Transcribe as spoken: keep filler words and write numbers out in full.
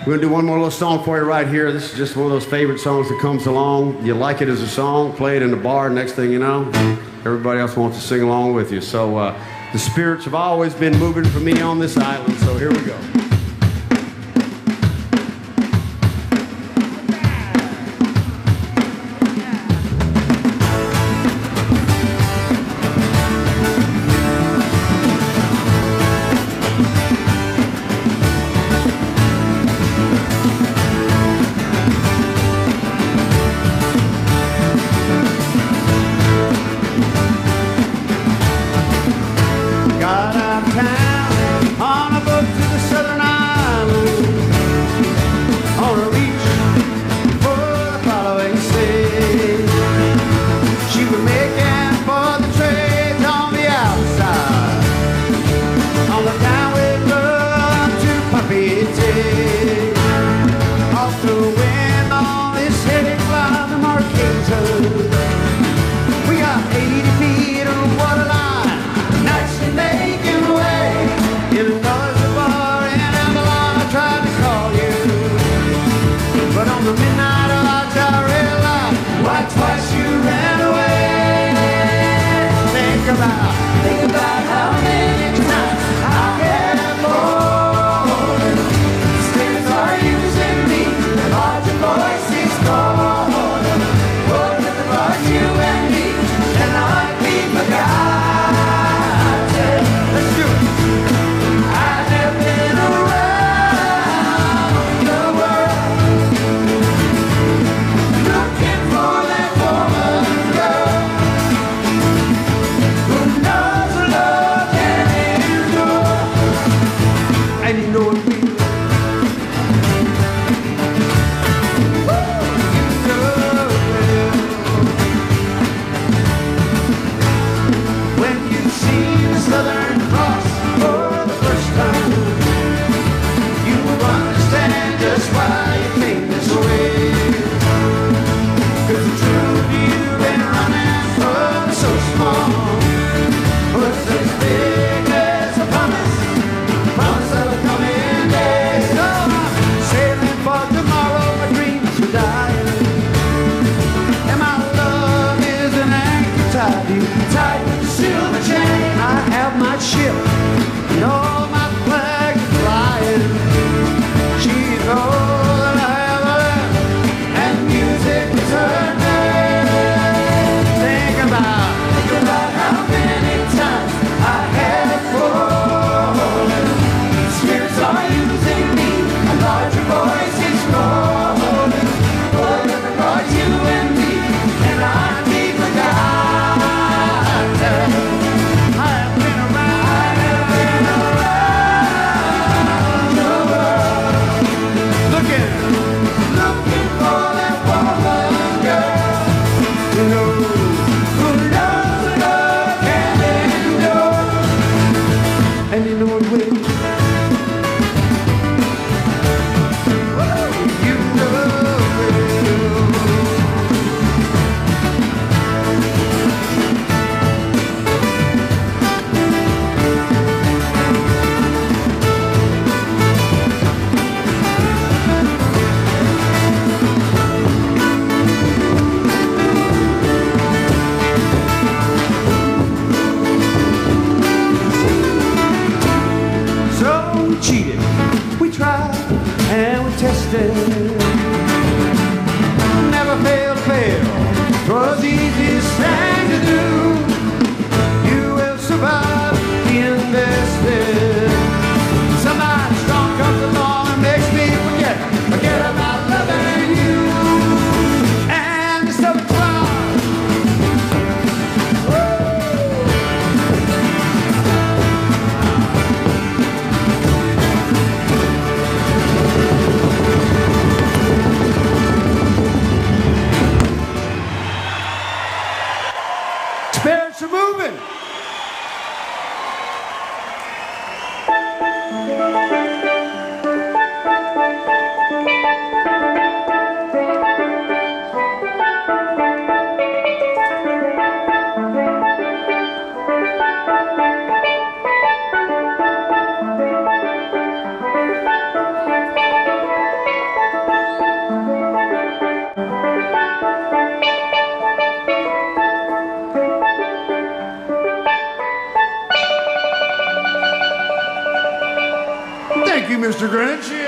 We're gonna do one more little song for you right here. This is just one of those favorite songs that comes along. You like it as a song, play it in the bar, next thing you know, everybody else wants to sing along with you. So uh, the spirits have always been moving for me on this island, so here we go. Thank you, Mister Grinch.